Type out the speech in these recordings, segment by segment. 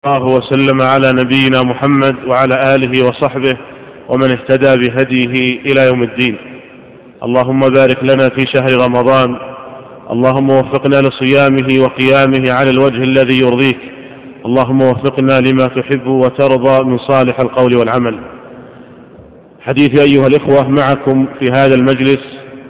الله وسلم على نبينا محمد وعلى آله وصحبه ومن اهتدى بهديه إلى يوم الدين. اللهم بارك لنا في شهر رمضان، اللهم وفقنا لصيامه وقيامه على الوجه الذي يرضيك، اللهم وفقنا لما تحب وترضى من صالح القول والعمل. حديث أيها الإخوة معكم في هذا المجلس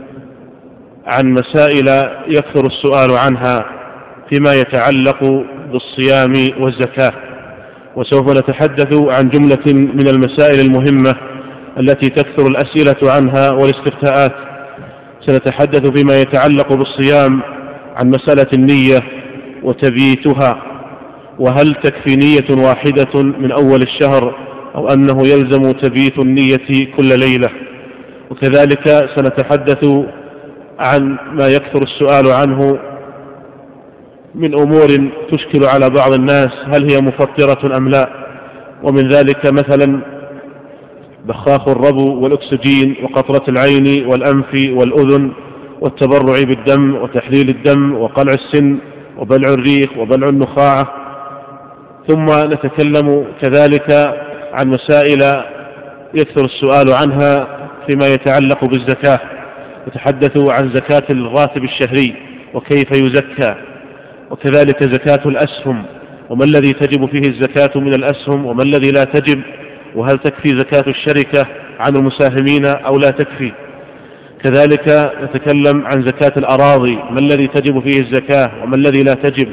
عن مسائل يكثر السؤال عنها فيما يتعلق بالصيام والزكاة، وسوف نتحدث عن جملة من المسائل المهمة التي تكثر الأسئلة عنها والاستفتاءات. سنتحدث فيما يتعلق بالصيام عن مسألة النية وتبييتها، وهل تكفي نية واحدة من أول الشهر أو أنه يلزم تبييت النية كل ليلة. وكذلك سنتحدث عن ما يكثر السؤال عنه من أمور تشكل على بعض الناس، هل هي مفطرة أم لا، ومن ذلك مثلا بخاخ الربو والأكسجين وقطرة العين والأنف والأذن والتبرع بالدم وتحليل الدم وقلع السن وبلع الريق وبلع النخاعة. ثم نتكلم كذلك عن مسائل يكثر السؤال عنها فيما يتعلق بالزكاة، نتحدث عن زكاة الراتب الشهري وكيف يزكى، وكذلك زكاة الأسهم وما الذي تجب فيه الزكاة من الأسهم وما الذي لا تجب، وهل تكفي زكاة الشركة عن المساهمين أو لا تكفي. كذلك نتكلم عن زكاة الأراضي، ما الذي تجب فيه الزكاة وما الذي لا تجب،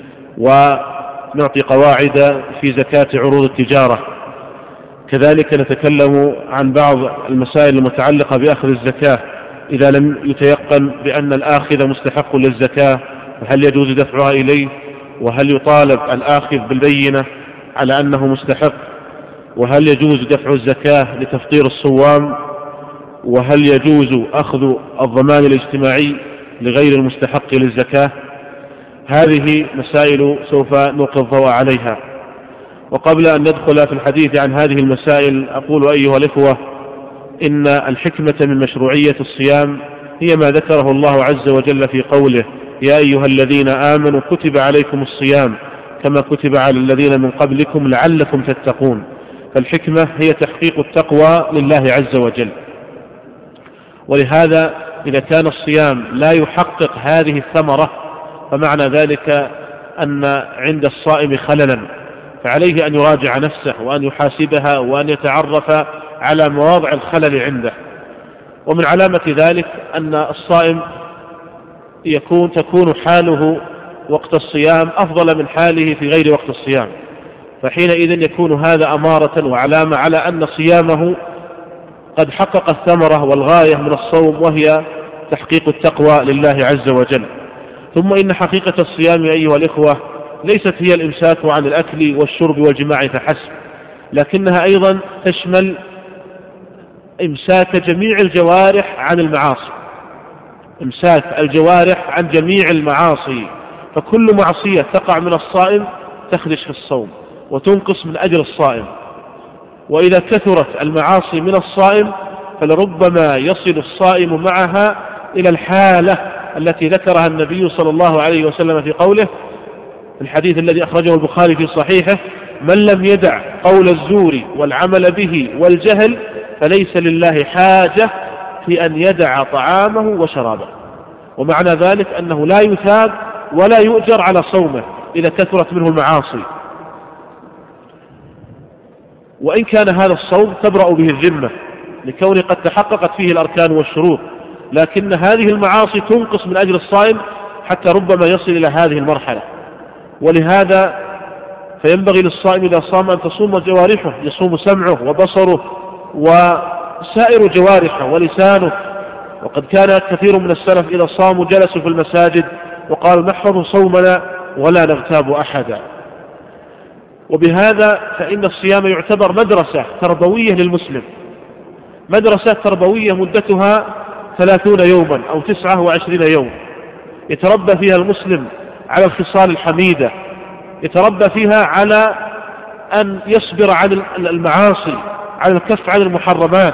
ونعطي قواعد في زكاة عروض التجارة. كذلك نتكلم عن بعض المسائل المتعلقة بأخذ الزكاة إذا لم يتيقن بأن الآخذ مستحق للزكاة، وهل يجوز دفعها إليه، وهل يطالب الآخذ بالبينة على أنه مستحق، وهل يجوز دفع الزكاة لتفطير الصوام، وهل يجوز أخذ الضمان الاجتماعي لغير المستحق للزكاة. هذه مسائل سوف نلقي الضوء عليها. وقبل أن ندخل في الحديث عن هذه المسائل أقول أيها الإخوة إن الحكمة من مشروعية الصيام هي ما ذكره الله عز وجل في قوله: يا أيها الذين آمنوا كتب عليكم الصيام كما كتب على الذين من قبلكم لعلكم تتقون. فالحكمة هي تحقيق التقوى لله عز وجل. ولهذا إذا كان الصيام لا يحقق هذه الثمرة فمعنى ذلك أن عند الصائم خللا، فعليه أن يراجع نفسه وأن يحاسبها وأن يتعرف على مواضع الخلل عنده. ومن علامة ذلك أن الصائم تكون حاله وقت الصيام أفضل من حاله في غير وقت الصيام، فحينئذ يكون هذا أمارة وعلامة على أن صيامه قد حقق الثمرة والغاية من الصوم، وهي تحقيق التقوى لله عز وجل. ثم إن حقيقة الصيام أيها الإخوة ليست هي الإمساك عن الأكل والشرب والجماع فحسب، لكنها أيضا تشمل إمساك جميع الجوارح عن المعاصي، إمساك الجوارح عن جميع المعاصي. فكل معصية تقع من الصائم تخدش في الصوم وتنقص من أجر الصائم. وإذا كثرت المعاصي من الصائم فلربما يصل الصائم معها إلى الحالة التي ذكرها النبي صلى الله عليه وسلم في قوله في الحديث الذي أخرجه البخاري في صحيحه: من لم يدع قول الزور والعمل به والجهل فليس لله حاجة في أن يدع طعامه وشرابه. ومعنى ذلك أنه لا يثاب ولا يؤجر على صومه إذا كثرت منه المعاصي، وإن كان هذا الصوم تبرأ به الذمة لكونه قد تحققت فيه الأركان والشروط، لكن هذه المعاصي تنقص من أجل الصائم حتى ربما يصل إلى هذه المرحلة. ولهذا فينبغي للصائم إذا صام أن تصوم جوارحه، يصوم سمعه وبصره وسائر جوارحه ولسانه. وقد كان كثير من السلف إذا صاموا جلسوا في المساجد وقالوا: نحفظ صومنا ولا نغتاب أحدا. وبهذا فإن الصيام يعتبر مدرسة تربوية للمسلم، مدرسة تربوية مدتها 30 يوما أو 29 يوم، يتربى فيها المسلم على الخصال الحميدة، يتربى فيها على أن يصبر عن المعاصي، على الكف عن المحرمات.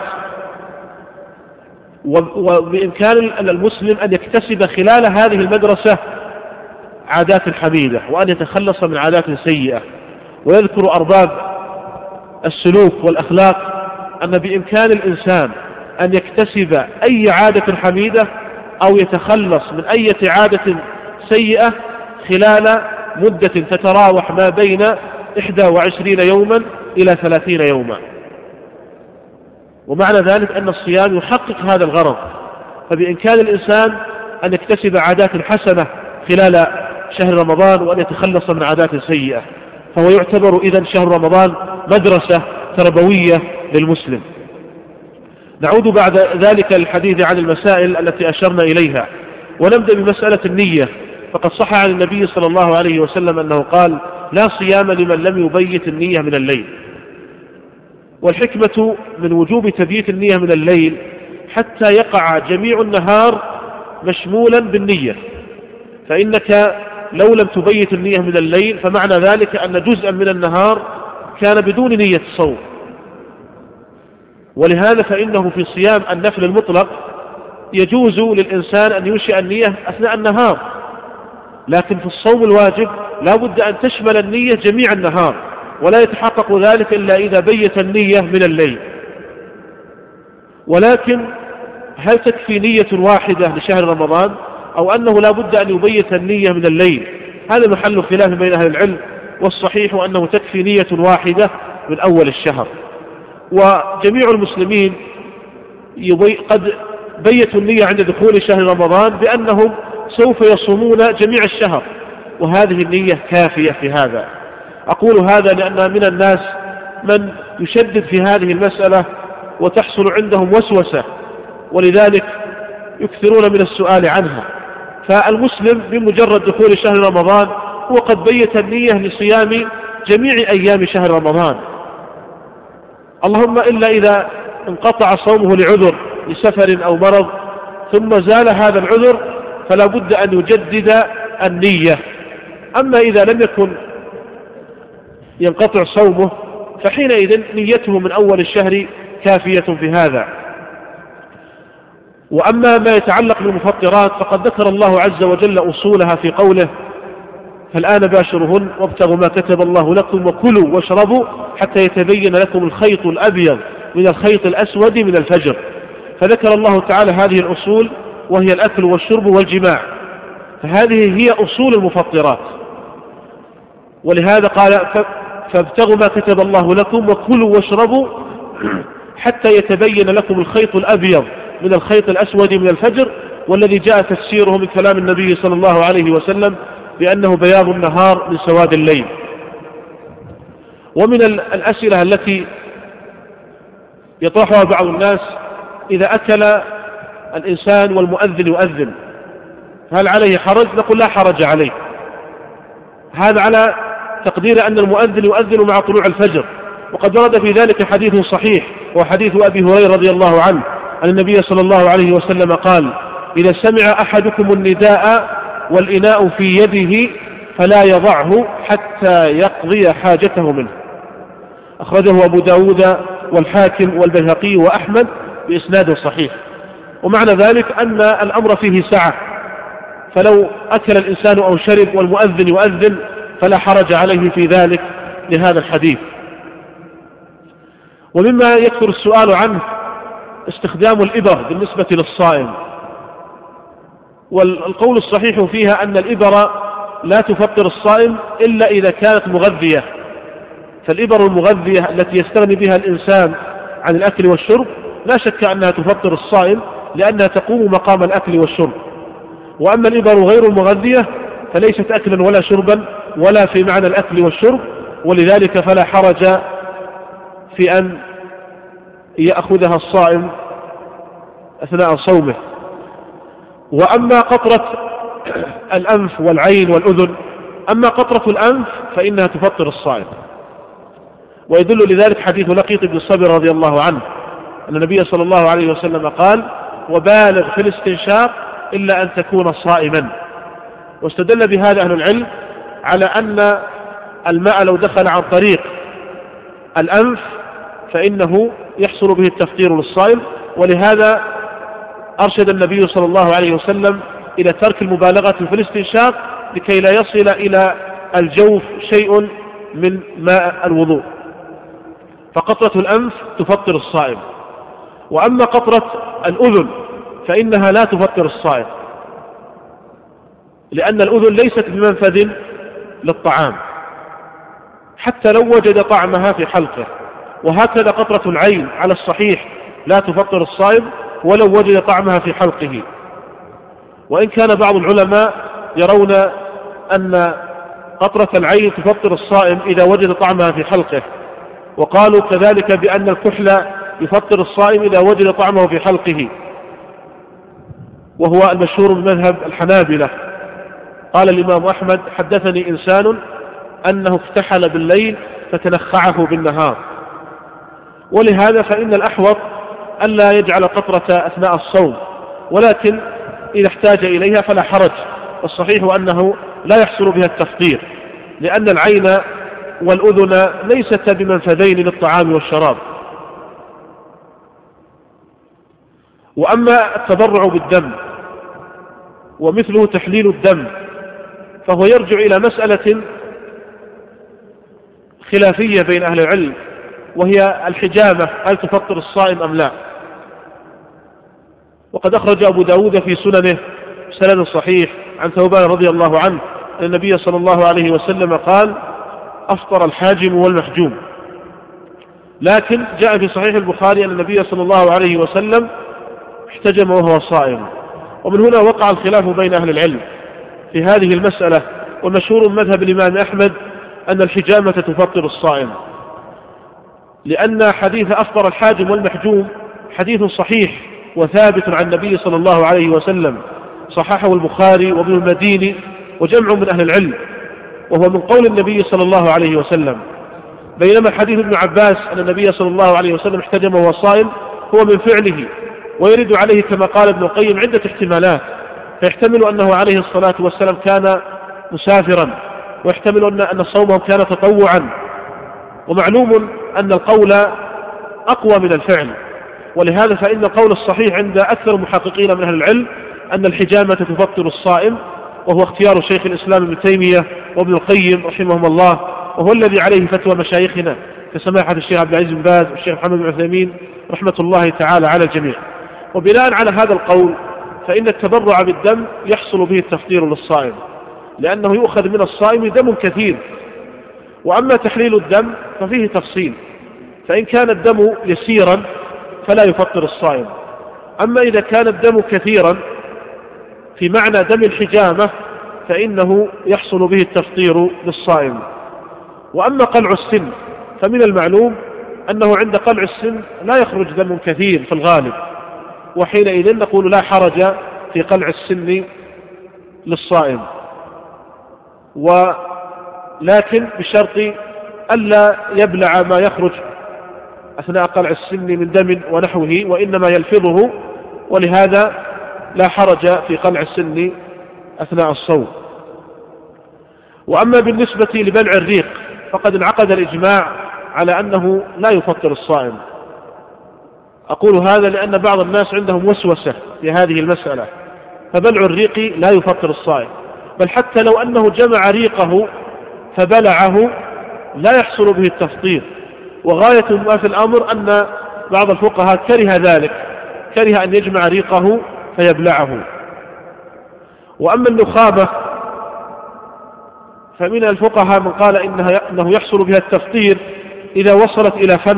وبإمكان المسلم أن يكتسب خلال هذه المدرسة عادات حميدة وأن يتخلص من عادات سيئة. ويذكر أرباب السلوك والأخلاق أن بإمكان الإنسان أن يكتسب أي عادة حميدة أو يتخلص من أي عادة سيئة خلال مدة تتراوح ما بين 21 يوما إلى 30 يوما. ومعنى ذلك أن الصيام يحقق هذا الغرض، فبإمكان الإنسان أن يكتسب عادات حسنة خلال شهر رمضان وأن يتخلص من عادات سيئة، فهو يعتبر إذن شهر رمضان مدرسة تربوية للمسلم. نعود بعد ذلك للحديث عن المسائل التي أشرنا إليها، ونبدأ بمسألة النية. فقد صح عن النبي صلى الله عليه وسلم أنه قال: لا صيام لمن لم يبيت النية من الليل. والحكمة من وجوب تبييت النية من الليل حتى يقع جميع النهار مشمولا بالنية، فإنك لو لم تبيت النية من الليل فمعنى ذلك أن جزءا من النهار كان بدون نية الصوم. ولهذا فإنه في صيام النفل المطلق يجوز للإنسان أن ينشئ النية أثناء النهار، لكن في الصوم الواجب لا بد أن تشمل النية جميع النهار، ولا يتحقق ذلك إلا إذا بيت النية من الليل. ولكن هل تكفي نية واحدة لشهر رمضان أو أنه لا بد أن يبيت النية من الليل؟ هذا محل خلاف بين أهل العلم، والصحيح أنه تكفي نية واحدة من أول الشهر. وجميع المسلمين قد بيتوا النية عند دخول شهر رمضان بأنهم سوف يصومون جميع الشهر، وهذه النية كافية في هذا. أقول هذا لأن من الناس من يشدد في هذه المسألة وتحصل عندهم وسوسة، ولذلك يكثرون من السؤال عنها. فالمسلم بمجرد دخول شهر رمضان هو قد بيت النية لصيام جميع أيام شهر رمضان، اللهم إلا إذا انقطع صومه لعذر لسفر أو مرض ثم زال هذا العذر فلا بد أن يجدد النية. أما إذا لم يكن ينقطع صومه فحينئذ نيته من أول الشهر كافية في هذا. وأما ما يتعلق بالمفطرات فقد ذكر الله عز وجل أصولها في قوله: فالآن باشرهن وابتغوا ما كتب الله لكم وكلوا واشربوا حتى يتبين لكم الخيط الأبيض من الخيط الأسود من الفجر. فذكر الله تعالى هذه الأصول وهي الأكل والشرب والجماع، فهذه هي أصول المفطرات. ولهذا قال: فابتغوا ما كتب الله لكم وكلوا واشربوا حتى يتبين لكم الخيط الأبيض من الخيط الأسود من الفجر، والذي جاء تفسيره من كلام النبي صلى الله عليه وسلم بأنه بياض النهار من سواد الليل. ومن الأسئلة التي يطرحها بعض الناس: إذا أكل الإنسان والمؤذن يؤذن هل عليه حرج؟ نقول لا حرج عليه، هذا على تقدير أن المؤذن يؤذن مع طلوع الفجر. وقد ورد في ذلك حديث صحيح وحديث أبي هريرة رضي الله عنه أن النبي صلى الله عليه وسلم قال: إذا سمع أحدكم النداء والإناء في يده فلا يضعه حتى يقضي حاجته منه. أخرجه أبو داود والحاكم والبيهقي وأحمد بإسناد صحيح. ومعنى ذلك أن الأمر فيه سعة، فلو أكل الإنسان أو شرب والمؤذن يؤذن فلا حرج عليه في ذلك لهذا الحديث. ومما يكثر السؤال عنه استخدام الإبر بالنسبة للصائم، والقول الصحيح فيها أن الإبر لا تفطر الصائم إلا إذا كانت مغذية. فالإبر المغذية التي يستغني بها الإنسان عن الأكل والشرب لا شك أنها تفطر الصائم لأنها تقوم مقام الأكل والشرب. وأما الإبر غير المغذية فليست أكلا ولا شربا ولا في معنى الأكل والشرب، ولذلك فلا حرج في أن يأخذها الصائم أثناء صومه. وأما قطرة الأنف والعين والأذن، أما قطرة الأنف فإنها تفطر الصائم. ويدل لذلك حديث لقيط بن الصبر رضي الله عنه أن النبي صلى الله عليه وسلم قال: وبالغ في الاستنشاق إلا أن تكون صائما. واستدل بهذا أهل العلم على أن الماء لو دخل عن طريق الأنف فإنه يحصل به التفطير للصائم. ولهذا أرشد النبي صلى الله عليه وسلم إلى ترك المبالغة في الاستنشاق لكي لا يصل إلى الجوف شيء من ماء الوضوء، فقطرة الأنف تفطر الصائم. وأما قطرة الأذن فإنها لا تفطر الصائم، لأن الأذن ليست بمنفذ للطعام حتى لو وجد طعمها في حلقه. وهكذا قطرة العين على الصحيح لا تفطر الصائم ولو وجد طعمها في حلقه، وإن كان بعض العلماء يرون أن قطرة العين تفطر الصائم إذا وجد طعمها في حلقه، وقالوا كذلك بأن الكحل يفطر الصائم إذا وجد طعمه في حلقه، وهو المشهور من مذهب الحنابلة. قال الإمام أحمد: حدثني إنسان أنه اكتحل بالليل فتنخعه بالنهار. ولهذا فإن الأحوط ألا يجعل قطرة أثناء الصوم، ولكن إذا احتاج إليها فلا حرج. الصحيح أنه لا يحصل بها التفطير، لأن العين والأذن ليست بمنفذين للطعام والشراب. وأما التبرع بالدم ومثله تحليل الدم فهو يرجع إلى مسألة خلافية بين أهل العلم، وهي الحجامة هل تفطر الصائم أم لا. وقد أخرج أبو داود في سننه بسند صحيح عن ثوبان رضي الله عنه أن النبي صلى الله عليه وسلم قال: أفطر الحاجم والمحجوم. لكن جاء في صحيح البخاري أن النبي صلى الله عليه وسلم احتجم وهو صائم. ومن هنا وقع الخلاف بين أهل العلم في هذه المسألة، والمشهور من مذهب الإمام أحمد أن الحجامة تفطر الصائم، لأن حديث أفطر الحاجم والمحجوم حديث صحيح وثابت عن النبي صلى الله عليه وسلم، صححه البخاري وابن المديني وجمع من أهل العلم، وهو من قول النبي صلى الله عليه وسلم. بينما حديث ابن عباس أن النبي صلى الله عليه وسلم احتجم وهو صائم هو من فعله، ويرد عليه كما قال ابن القيم عدة احتمالات، فيحتمل أنه عليه الصلاة والسلام كان مسافرا، ويحتمل أن صومه كان تطوعا. ومعلوم أن القول أقوى من الفعل، ولهذا فإن القول الصحيح عند أكثر المحققين من أهل العلم أن الحجامة تفطر الصائم، وهو اختيار شيخ الإسلام ابن تيمية وابن القيم رحمهم الله، وهو الذي عليه فتوى مشايخنا كسماحة الشيخ عبد العزيز بن باز والشيخ محمد بن عثيمين رحمة الله تعالى على الجميع. وبناء على هذا القول فإن التبرع بالدم يحصل به التفطير للصائم، لأنه يؤخذ من الصائم دم كثير. وأما تحليل الدم ففيه تفصيل، فإن كان الدم يسيرا فلا يفطر الصائم، أما إذا كان الدم كثيرا في معنى دم الحجامة فإنه يحصل به التفطير للصائم. وأما قلع السن فمن المعلوم أنه عند قلع السن لا يخرج دم كثير في الغالب، وحينئذ نقول لا حرج في قلع السن للصائم، ولكن بشرط ألا يبلع ما يخرج أثناء قلع السن من دم ونحوه، وإنما يلفظه، ولهذا لا حرج في قلع السن أثناء الصوم. وأما بالنسبة لبلع الريق فقد انعقد الإجماع على أنه لا يفطر الصائم. أقول هذا لأن بعض الناس عندهم وسوسة في هذه المسألة، فبلع الريق لا يفطر الصائم، بل حتى لو أنه جمع ريقه فبلعه لا يحصل به التفطير. وغاية ما في الأمر أن بعض الفقهاء كره ذلك، كره أن يجمع ريقه فيبلعه. وأما النخامة فمن الفقهاء من قال إنه يحصل بها التفطير إذا وصلت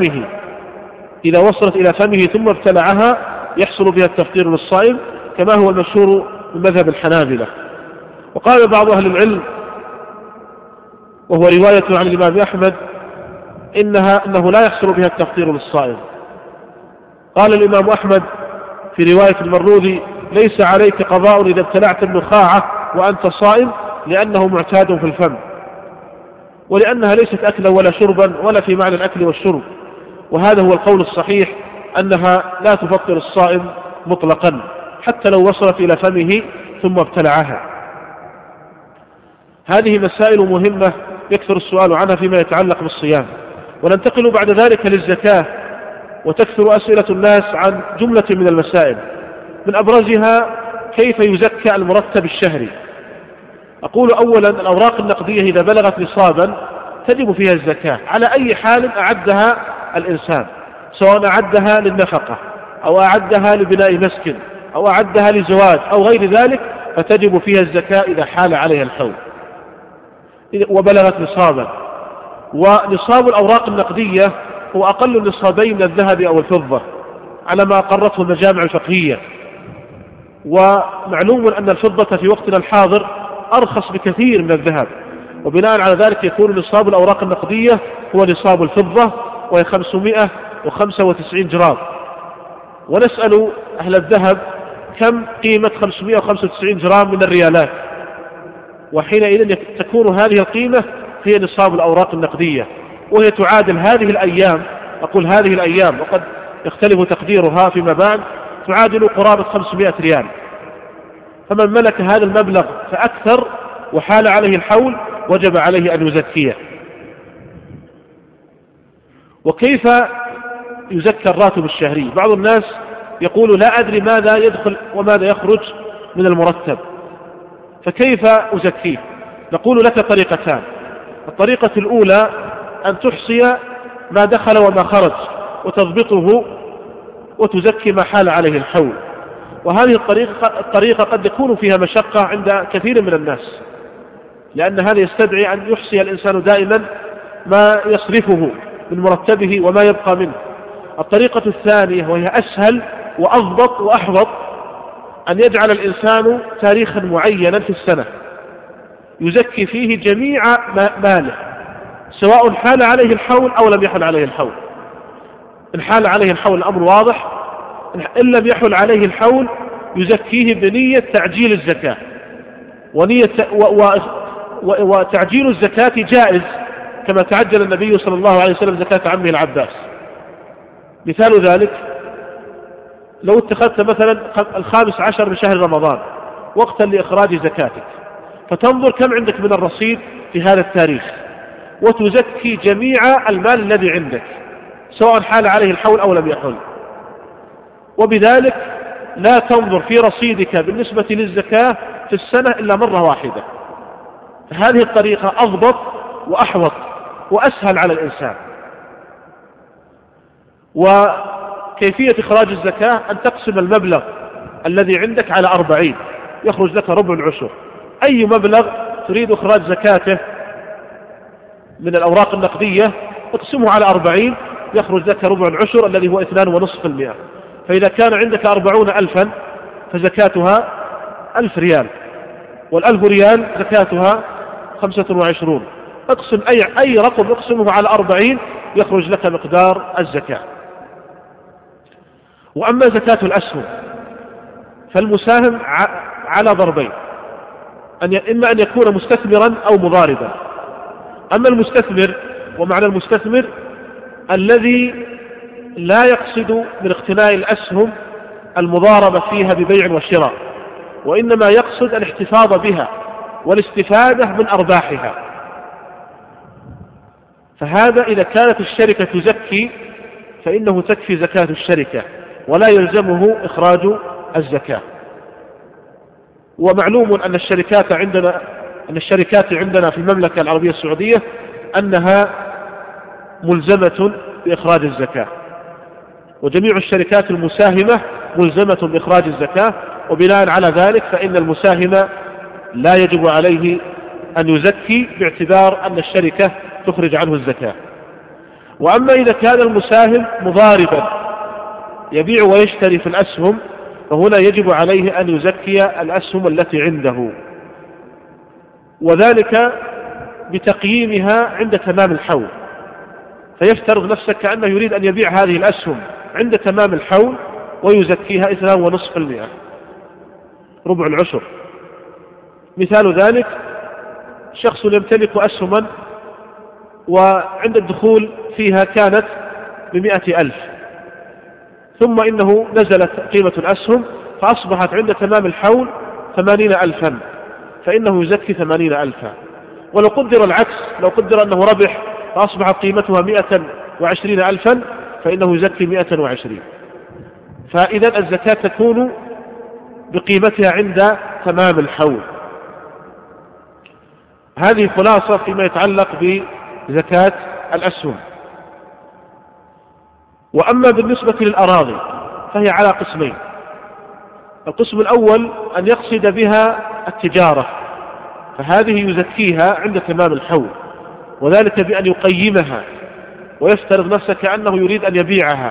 إلى فمه ثم ابتلعها يحصل بها التفطير للصائم، كما هو المشهور من مذهب الحنابلة. وقال بعض أهل العلم وهو رواية عن الإمام أحمد إنه لا يحصل بها التفطير للصائم. قال الإمام أحمد في رواية المروذي: ليس عليك قضاء إذا ابتلعت النخاعة وأنت صائم، لأنه معتاد في الفم، ولأنها ليست أكلا ولا شربا ولا في معنى الأكل والشرب. وهذا هو القول الصحيح أنها لا تفطر الصائم مطلقا حتى لو وصلت إلى فمه ثم ابتلعها. هذه مسائل مهمة يكثر السؤال عنها فيما يتعلق بالصيام. وننتقل بعد ذلك للزكاة، وتكثر أسئلة الناس عن جملة من المسائل، من أبرزها كيف يزكى المرتب الشهري. أقول أولا الأوراق النقدية إذا بلغت نصابا تجب فيها الزكاة على أي حال أعدها الإنسان، سواء أعدها للنفقة أو أعدها لبناء مسكن أو أعدها لزواج أو غير ذلك، فتجب فيها الزكاة إذا حال عليها الحول وبلغت نصابا. ونصاب الأوراق النقدية هو أقل النصابين من الذهب أو الفضة على ما أقرته المجامع الفقهية. ومعلوم أن الفضة في وقتنا الحاضر أرخص بكثير من الذهب، وبناء على ذلك يكون نصاب الأوراق النقدية هو نصاب الفضة، وهي 595 جرام. ونسأل أهل الذهب كم قيمة 595 جرام من الريالات، وحينئذ تكون هذه القيمة هي نصاب الأوراق النقدية، وهي تعادل هذه الأيام، أقول هذه الأيام وقد يختلف تقديرها فيما بعد، تعادل قرابة 500 ريال. فمن ملك هذا المبلغ فأكثر وحال عليه الحول وجب عليه أن يزكيه. وكيف يزكى الراتب الشهري؟ بعض الناس يقول لا أدري ماذا يدخل وماذا يخرج من المرتب، فكيف أزكيه؟ نقول لك طريقتان. الطريقة الأولى أن تحصي ما دخل وما خرج وتضبطه وتزكي ما حال عليه الحول. وهذه الطريقة قد يكون فيها مشقة عند كثير من الناس، لأن هذا يستدعي أن يحصي الإنسان دائما ما يصرفه من مرتبه وما يبقى منه. الطريقة الثانية وهي أسهل وأضبط وأحوط، أن يجعل الإنسان تاريخا معينا في السنة يزكي فيه جميع ماله، سواء حال عليه الحول أو لم يحل عليه الحول. إن حال عليه الحول الأمر واضح، إن لم يحل عليه الحول يزكيه بنية تعجيل الزكاة، وتعجيل الزكاة جائز كما تعجل النبي صلى الله عليه وسلم زكاة عمه العباس. مثال ذلك لو اتخذت مثلا 15 من شهر رمضان وقتا لإخراج زكاتك، فتنظر كم عندك من الرصيد في هذا التاريخ وتزكي جميع المال الذي عندك سواء حال عليه الحول أو لم يحل، وبذلك لا تنظر في رصيدك بالنسبة للزكاة في السنة إلا مرة واحدة. هذه الطريقة أضبط وأحوط وأسهل على الإنسان. وكيفية إخراج الزكاة أن تقسم المبلغ الذي عندك على 40، يخرج لك ربع العشر. أي مبلغ تريد إخراج زكاته من الأوراق النقدية اقسمه على 40، يخرج لك ربع العشر الذي هو 2.5%. فإذا كان عندك 40,000 فزكاتها 1000 ريال، وال1000 ريال زكاتها 25. اقسم أي رقم اقسمه على 40 يخرج لك مقدار الزكاة. وأما زكاة الأسهم فالمساهم على ضربين، إما أن يكون مستثمرا أو مضاربا. أما المستثمر، ومعنى المستثمر الذي لا يقصد من اقتناء الأسهم المضاربة فيها ببيع وشراء، وإنما يقصد الاحتفاظ بها والاستفادة من أرباحها، فهذا إذا كانت الشركة تزكي فإنه تكفي زكاة الشركة ولا يلزمه إخراج الزكاة. ومعلوم أن الشركات عندنا في المملكة العربية السعودية أنها ملزمة بإخراج الزكاة، وجميع الشركات المساهمة ملزمة بإخراج الزكاة، وبناء على ذلك فإن المساهم لا يجب عليه أن يزكي باعتبار أن الشركة تخرج عنه الزكاة. وأما إذا كان المساهم مضاربا يبيع ويشتري في الأسهم فهنا يجب عليه أن يزكي الأسهم التي عنده، وذلك بتقييمها عند تمام الحول. فيفترض نفسك كأنه يريد أن يبيع هذه الأسهم عند تمام الحول ويزكيها 2.5%، ربع العشر. مثال ذلك شخص يمتلك أسهما وعند الدخول فيها كانت ب100,000، ثم إنه نزلت قيمة الأسهم فأصبحت عند تمام الحول 80,000، فإنه يزكي 80,000. ولو قدر العكس، لو قدر أنه ربح فأصبحت قيمتها 120,000 فإنه يزكي 120. فإذا الزكاة تكون بقيمتها عند تمام الحول. هذه خلاصة فيما يتعلق زكاة الأسهم. وأما بالنسبة للأراضي فهي على قسمين. القسم الأول أن يقصد بها التجارة، فهذه يزكيها عند تمام الحول، وذلك بأن يقيمها ويفترض نفسه كأنه يريد أن يبيعها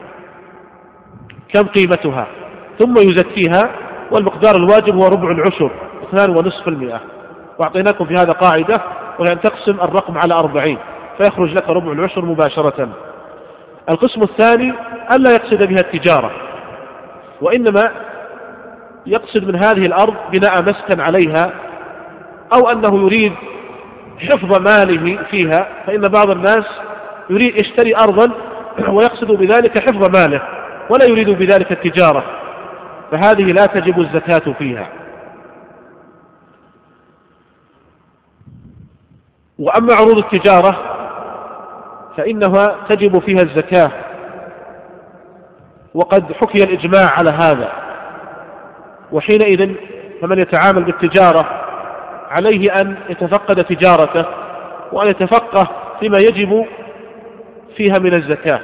كم قيمتها، ثم يزكيها، والمقدار الواجب هو ربع العشر 2.5%. وأعطيناكم في هذا قاعدة، وهي أن تقسم الرقم على 40 فيخرج لك ربع العشر مباشرة. القسم الثاني ألا يقصد بها التجارة، وإنما يقصد من هذه الأرض بناء مسكن عليها، أو أنه يريد حفظ ماله فيها، فإن بعض الناس يريد يشتري أرضا ويقصد بذلك حفظ ماله ولا يريد بذلك التجارة، فهذه لا تجب الزكاة فيها. وأما عروض التجارة فإنها تجب فيها الزكاة، وقد حكي الإجماع على هذا. وحينئذ فمن يتعامل بالتجارة عليه أن يتفقد تجارته وأن يتفقه فيما يجب فيها من الزكاة.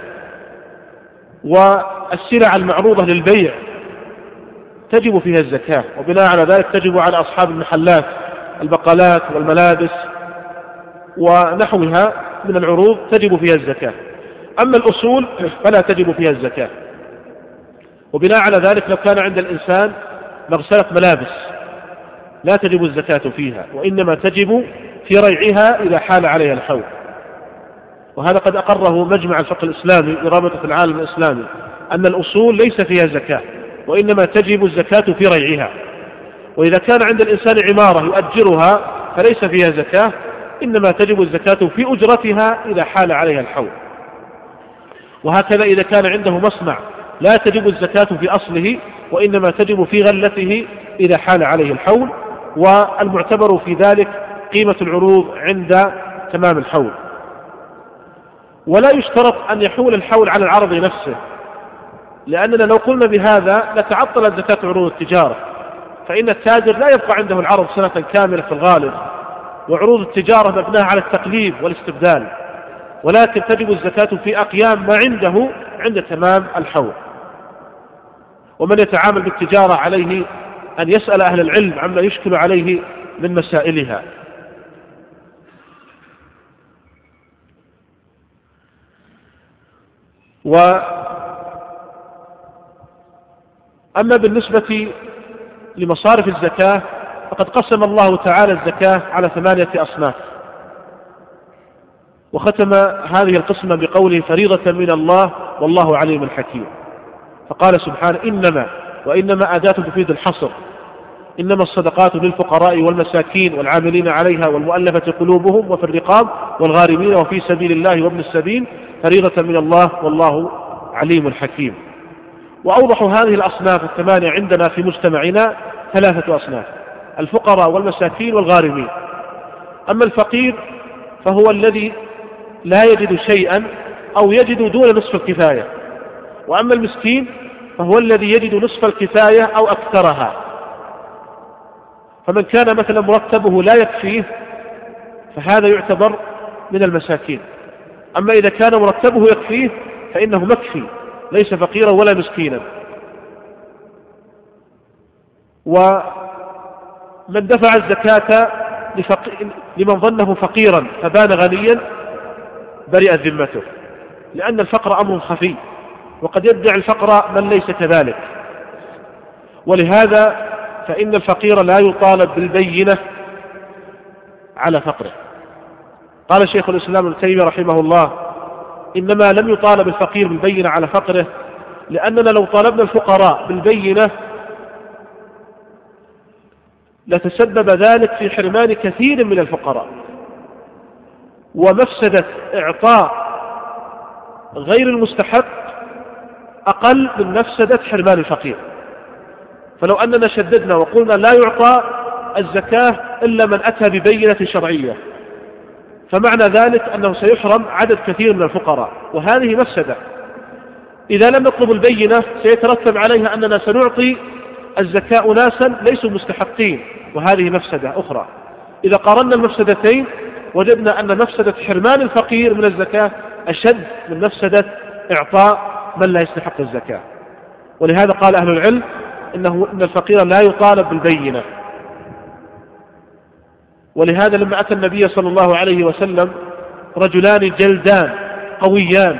والسلع المعروضة للبيع تجب فيها الزكاة، وبناء على ذلك تجب على أصحاب المحلات، البقالات والملابس ونحوها من العروض تجب فيها الزكاة. أما الأصول فلا تجب فيها الزكاة. وبناء على ذلك لو كان عند الإنسان مغسلة ملابس لا تجب الزكاة فيها، وإنما تجب في ريعها إذا حال عليها الحول. وهذا قد أقره مجمع الفقه الإسلامي برابطة العالم الإسلامي، أن الأصول ليس فيها زكاة، وإنما تجب الزكاة في ريعها. وإذا كان عند الإنسان عمارة يؤجرها فليس فيها زكاة، إنما تجب الزكاة في أجرتها إذا حال عليها الحول. وهكذا إذا كان عنده مصنع لا تجب الزكاة في أصله، وإنما تجب في غلته إذا حال عليه الحول. والمعتبر في ذلك قيمة العروض عند تمام الحول. ولا يشترط أن يحول الحول على العرض نفسه، لأننا لو قلنا بهذا لتعطلت زكاة عروض التجارة، فإن التاجر لا يبقى عنده العرض سنة كاملة في الغالب، وعروض التجارة مبناها على التقليب والاستبدال، ولكن تجب الزكاة في أقيام ما عنده عند تمام الحول. ومن يتعامل بالتجارة عليه أن يسأل أهل العلم عما يشكل عليه من مسائلها. أما بالنسبة لمصارف الزكاة فقد قسم الله تعالى الزكاة على 8 أصناف، وختم هذه القسمة بقوله فريضة من الله والله عليم حكيم. فقال سبحانه إنما، وإنما أداة تفيد الحصر، إنما الصدقات للفقراء والمساكين والعاملين عليها والمؤلفة قلوبهم وفي الرقاب والغارمين وفي سبيل الله وابن السبيل فريضة من الله والله عليم حكيم. وأوضح هذه الأصناف 8 عندنا في مجتمعنا 3 أصناف: الفقراء والمساكين والغارمين. أما الفقير فهو الذي لا يجد شيئا أو يجد دون نصف الكفاية، وأما المسكين فهو الذي يجد نصف الكفاية أو أكثرها. فمن كان مثلا مرتبه لا يكفيه فهذا يعتبر من المساكين. أما إذا كان مرتبه يكفيه فإنه مكفي، ليس فقيرا ولا مسكينا. ومن دفع الزكاة لمن ظنه فقيرا فبان غنيا برئت ذمته، لأن الفقر أمر خفي، وقد يدعي الفقر من ليس كذلك. ولهذا فإن الفقير لا يطالب بالبينة على فقره. قال شيخ الإسلام ابن تيمية رحمه الله إنما لم يطالب الفقير بالبينة على فقره لأننا لو طالبنا الفقراء بالبينة لتسبب ذلك في حرمان كثير من الفقراء، ومفسدة إعطاء غير المستحق أقل من مفسدة حرمان الفقير. فلو أننا شددنا وقلنا لا يعطى الزكاة إلا من أتى ببينة شرعية، فمعنى ذلك أنه سيحرم عدد كثير من الفقراء، وهذه مفسدة. إذا لم نطلب البينة سيترتب عليها أننا سنعطي الزكاة أناسا ليسوا مستحقين، وهذه مفسدة أخرى. إذا قارنا المفسدتين وجدنا أن مفسدة حرمان الفقير من الزكاة أشد من مفسدة إعطاء من لا يستحق الزكاة. ولهذا قال أهل العلم إن الفقير لا يطالب بالبينة. ولهذا لما أتى النبي صلى الله عليه وسلم رجلان جلدان قويان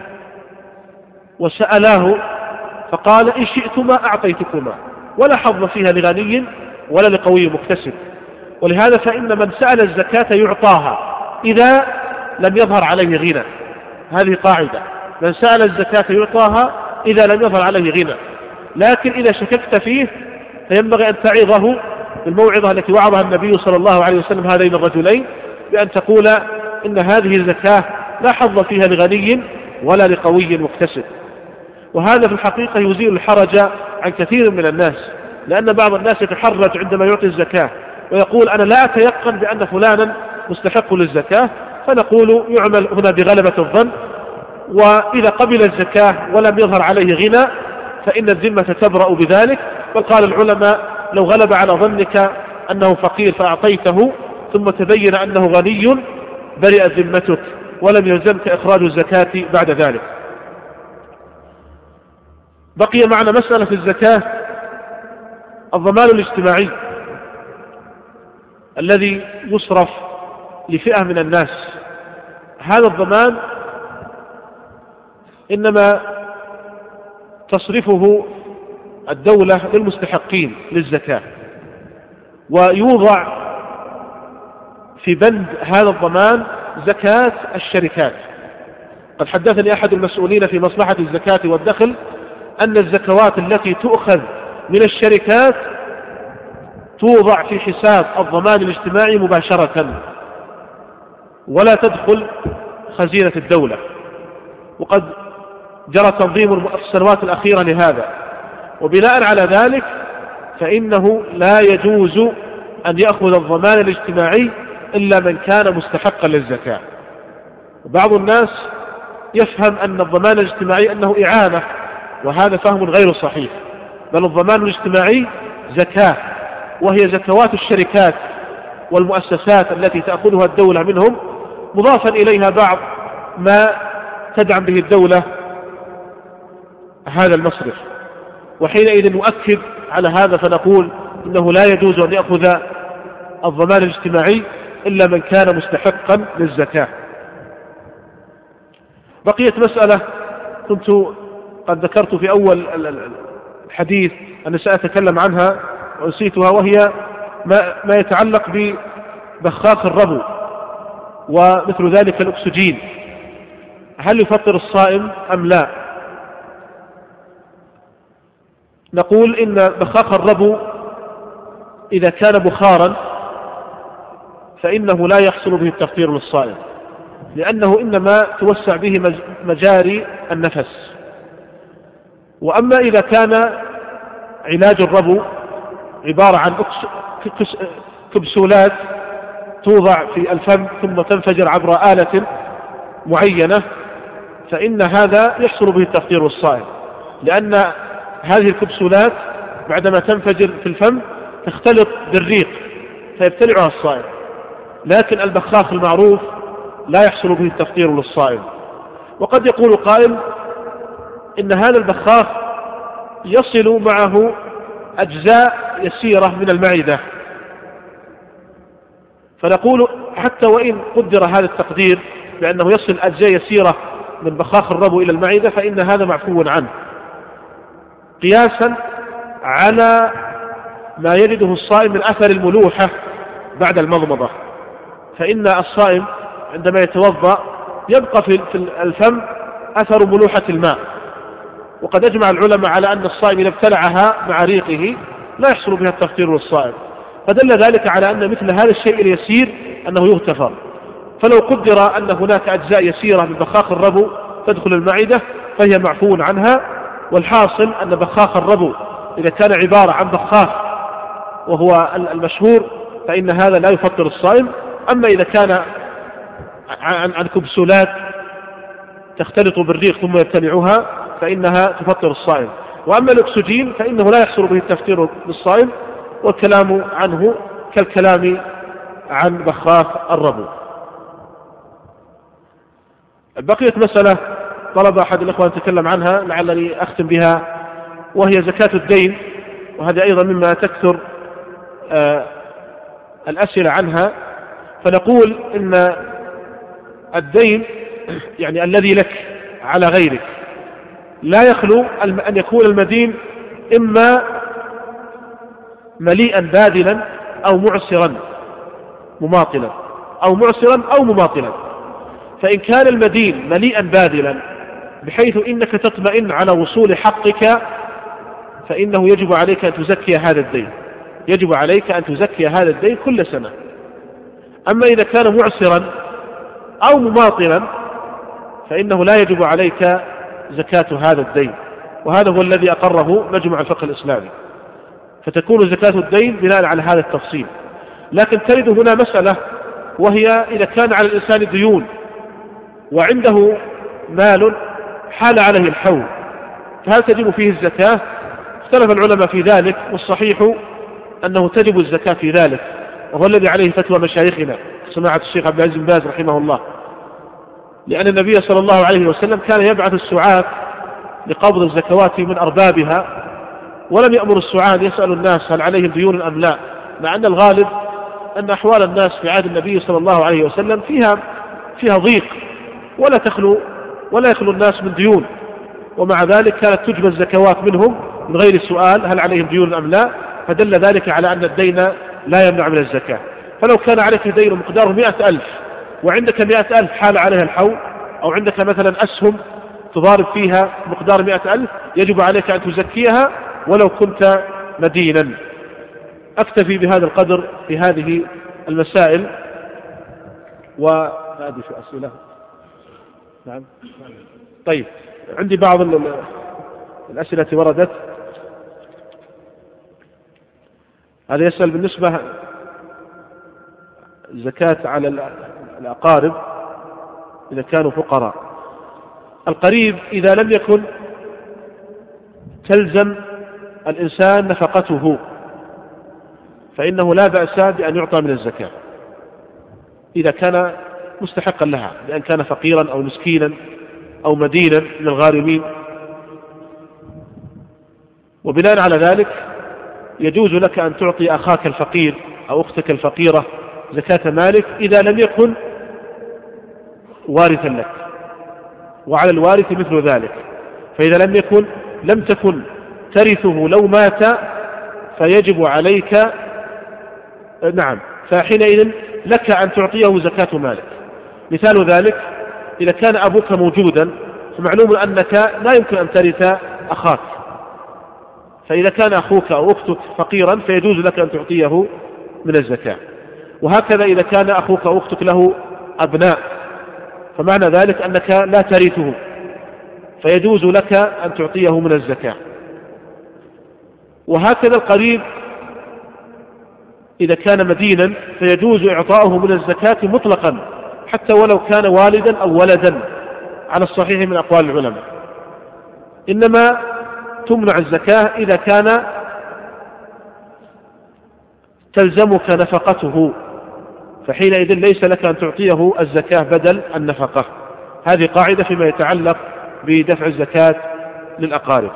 وسألاه فقال إن شئتما أعطيتكما ولا حظ فيها لغني ولا لقوي مكتسب. ولهذا فإن من سأل الزكاة يعطاها إذا لم يظهر عليه غنى. هذه قاعدة، من سأل الزكاة يعطاها إذا لم يظهر عليه غنى. لكن إذا شككت فيه فينبغي أن تعظه بالموعظة التي وعظها النبي صلى الله عليه وسلم هذين الرجلين، بأن تقول إن هذه الزكاة لا حظ فيها لغني ولا لقوي مكتسب. وهذا في الحقيقة يزيل الحرج عن كثير من الناس، لأن بعض الناس يتحرج عندما يعطي الزكاة ويقول أنا لا أتيقن بأن فلانا مستحق للزكاة، فنقول يعمل هنا بغلبة الظن، وإذا قبل الزكاة ولم يظهر عليه غنى فإن الذمة تبرأ بذلك. بل قال العلماء لو غلب على ظنك أنه فقير فأعطيته ثم تبين أنه غني برئت ذمتك ولم يلزمك إخراج الزكاة بعد ذلك. بقي معنا مسألة في الزكاة الضمان الاجتماعي الذي يصرف لفئة من الناس. هذا الضمان إنما تصرفه الدولة للمستحقين للزكاة، ويوضع في بند هذا الضمان زكاة الشركات. قد حدثني أحد المسؤولين في مصلحة الزكاة والدخل أن الزكوات التي تؤخذ من الشركات توضع في حساب الضمان الاجتماعي مباشرة ولا تدخل خزينة الدولة. وقد جرى تنظيم السنوات الأخيرة لهذا، وبناء على ذلك فإنه لا يجوز أن يأخذ الضمان الاجتماعي إلا من كان مستحقا للزكاة. وبعض الناس يفهم أن الضمان الاجتماعي أنه إعانة، وهذا فهم غير صحيح، بل الضمان الاجتماعي زكاة، وهي زكوات الشركات والمؤسسات التي تأخذها الدولة منهم، مضافا إليها بعض ما تدعم به الدولة هذا المصرف. وحينئذ نؤكد على هذا فنقول إنه لا يجوز أن يأخذ الضمان الاجتماعي إلا من كان مستحقا للزكاة. بقيت مسألة كنت قد ذكرت في أول الحديث أن سأتكلم عنها ونسيتها، وهي ما يتعلق ببخاخ الربو ومثل ذلك الأكسجين. هل يفطر الصائم أم لا؟ نقول إن بخاخ الربو إذا كان بخارا فإنه لا يحصل به التفطير للصائم، لأنه إنما توسع به مجاري النفس. وأما إذا كان علاج الربو عبارة عن كبسولات توضع في الفم ثم تنفجر عبر آلة معينة، فإن هذا يحصل به التفطير للصائم، لأن هذه الكبسولات بعدما تنفجر في الفم تختلط بالريق فيبتلعها الصائم. لكن البخاخ المعروف لا يحصل به التفطير للصائم. وقد يقول قائل إن هذا البخاخ يصل معه أجزاء يسيرة من المعدة، فنقول حتى وإن قدر هذا التقدير بأنه يصل أجزاء يسيرة من بخاخ الربو إلى المعدة فإن هذا معفو عنه، قياسا على ما يجده الصائم من أثر الملوحة بعد المضمضة. فإن الصائم عندما يتوضأ يبقى في الفم أثر ملوحة الماء، وقد أجمع العلماء على أن الصائم إذا ابتلعها مع ريقه لا يحصل بها التفطير للصائم، فدل ذلك على أن مثل هذا الشيء اليسير أنه يغتفر. فلو قدر أن هناك أجزاء يسيرة من بخاخ الربو تدخل المعدة فهي معفو عنها. والحاصل أن بخاخ الربو إذا كان عبارة عن بخاخ وهو المشهور فإن هذا لا يفطر الصائم. أما إذا كان عن كبسولات تختلط بالريق ثم يبتلعها فإنها تفطر الصائم. وأما الأكسجين فإنه لا يحصل به التفطير للصائم، والكلام عنه كالكلام عن بخاخ الربو. بقيت مسألة طلب أحد الأخوة أن أتكلم عنها لعلني أختم بها، وهي زكاة الدين، وهذا أيضا مما تكثر الأسئلة عنها. فنقول إن الدين يعني الذي لك على غيرك لا يخلو أن يكون المدين إما مليئا باذلا أو معسرا مماطلا، أو معسرا أو مماطلا. فإن كان المدين مليئا باذلا بحيث إنك تطمئن على وصول حقك، فإنه يجب عليك أن تزكي هذا الدين، يجب عليك أن تزكي هذا الدين كل سنة. أما إذا كان معسرا أو مماطلا فإنه لا يجب عليك زكاة هذا الدين، وهذا هو الذي أقره مجمع الفقه الإسلامي. فتكون زكاة الدين بناء على هذا التفصيل. لكن ترد هنا مسألة، وهي إذا كان على الإنسان ديون وعنده مال حال عليه الحول، فهل تجب فيه الزكاة؟ اختلف العلماء في ذلك، والصحيح أنه تجب الزكاة في ذلك، وهو الذي عليه فتوى مشايخنا سماحة الشيخ عبد العزيز بن باز رحمه الله، لأن النبي صلى الله عليه وسلم كان يبعث السعاة لقبض الزكوات من أربابها، ولم يأمر السعاة يسأل الناس هل عليهم ديون أم لا، مع أن الغالب أن أحوال الناس في عهد النبي صلى الله عليه وسلم فيها ضيق، ولا يخلو الناس من ديون، ومع ذلك كانت تجبى الزكوات منهم من غير السؤال هل عليهم ديون أم لا، فدل ذلك على أن الدين لا يمنع من الزكاة. فلو كان عليك دين مقداره 100,000 وعندك 100,000 حال عليها الحول، أو عندك مثلا أسهم تضارب فيها مقدار 100,000، يجب عليك أن تزكيها ولو كنت مدينا. أكتفي بهذا القدر في هذه المسائل، وهذه في أسئلة. نعم. طيب، عندي بعض الأسئلة وردت. هذا يسأل بالنسبة الزكاة على الأقارب إذا كانوا فقراء. القريب إذا لم يكن تلزم الإنسان نفقته فإنه لا بأس بأن يعطى من الزكاة إذا كان مستحقا لها، لأن كان فقيرا أو مسكينا أو مدينا من الغارمين. وبناء على ذلك يجوز لك أن تعطي أخاك الفقير أو أختك الفقيرة زكاة مالك إذا لم يكن وارثا لك، وعلى الوارث مثل ذلك. فإذا لم تكن ترثه لو مات فيجب عليك، نعم، فحينئذ لك أن تعطيه زكاة مالك. مثال ذلك إذا كان أبوك موجودا فمعلوم أنك لا يمكن أن ترث أخاك، فإذا كان أخوك أو أختك فقيرا فيجوز لك أن تعطيه من الزكاة. وهكذا إذا كان أخوك أو أختك له أبناء فمعنى ذلك أنك لا ترثه، فيجوز لك أن تعطيه من الزكاة. وهكذا القريب إذا كان مدينا فيجوز إعطاؤه من الزكاة مطلقا حتى ولو كان والدا أو ولدا على الصحيح من أقوال العلماء. إنما تمنع الزكاة إذا كان تلزمك نفقته، فحينئذ ليس لك أن تعطيه الزكاة بدل النفقة. هذه قاعدة فيما يتعلق بدفع الزكاة للأقارب.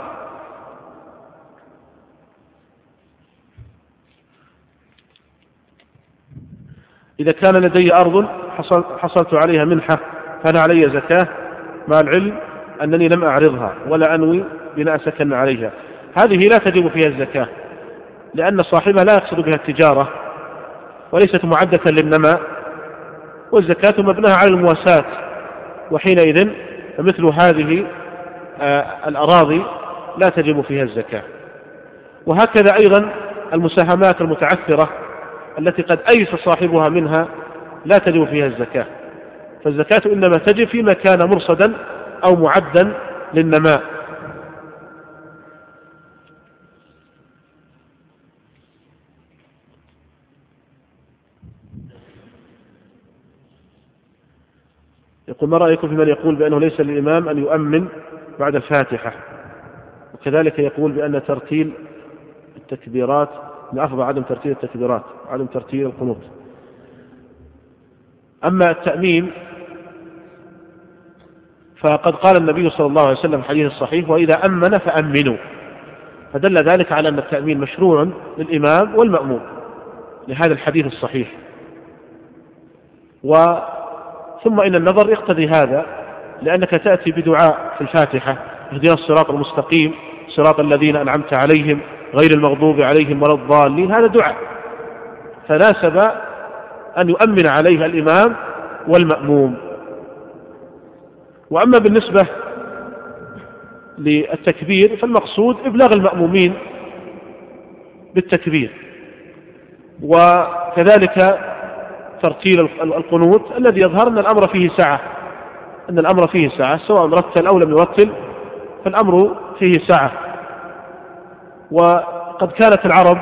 إذا كان لدي أرض حصلت عليها منحة فأنا علي زكاة، مع العلم أنني لم أعرضها ولا أنوي بناء سكن عليها، هذه لا تجب فيها الزكاة، لأن صاحبها لا يقصد بها التجارة وليست معدة للنماء، والزكاة مبناها على المواساة، وحينئذ فمثل هذه الأراضي لا تجب فيها الزكاة. وهكذا أيضا المساهمات المتعثرة التي قد أيس صاحبها منها لا تجب فيها الزكاة، فالزكاة إنما تجب فيما كان مرصدا أو معدا للنماء. يقول: ما رأيكم في من يقول بأنه ليس للإمام أن يؤمن بعد الفاتحة، وكذلك يقول بأن ترتيل التكبيرات من أفضل عدم ترتيل التكبيرات وعدم ترتيل القنوت. أما التأمين فقد قال النبي صلى الله عليه وسلم في الحديث الصحيح: وإذا أمن فأمنوا. فدل ذلك على أن التأمين مشروع للإمام والمأموم لهذا الحديث الصحيح. ثم إن النظر يقتضي هذا، لأنك تأتي بدعاء في الفاتحة: اهدنا الصراط المستقيم صراط الذين أنعمت عليهم غير المغضوب عليهم ولا الضالين. هذا دعاء، فناسب أن يؤمن عليه الإمام والمأموم. وأما بالنسبة للتكبير فالمقصود إبلاغ المأمومين بالتكبير، وكذلك ترتيل القنوت الذي يظهر أن الأمر فيه سعة، سواء رتل أو لم يرتل فالأمر فيه سعة. وقد كانت العرب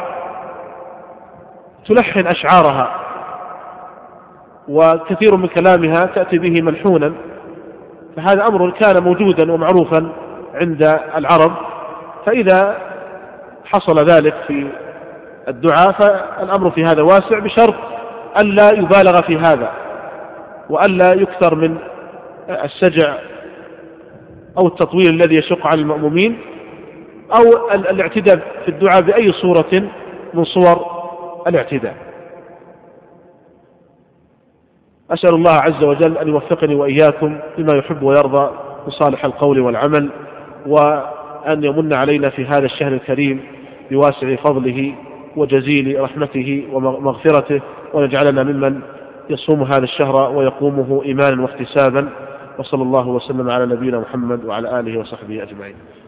تلحن أشعارها، وكثير من كلامها تأتي به ملحونا، فهذا أمر كان موجودا ومعروفا عند العرب. فإذا حصل ذلك في الدعاء فالأمر في هذا واسع، بشرط ألا يبالغ في هذا، وألا يكثر من السجع أو التطويل الذي يشق على المأمومين، أو الاعتداء في الدعاء بأي صورة من صور الاعتداء. أسأل الله عز وجل أن يوفقني وإياكم لما يحب ويرضى بصالح القول والعمل، وأن يمن علينا في هذا الشهر الكريم بواسع فضله وجزيل رحمته ومغفرته، ونجعلنا ممن يصوم هذا الشهر ويقومه إيمانا واحتسابا. وصلى الله وسلم على نبينا محمد وعلى آله وصحبه أجمعين.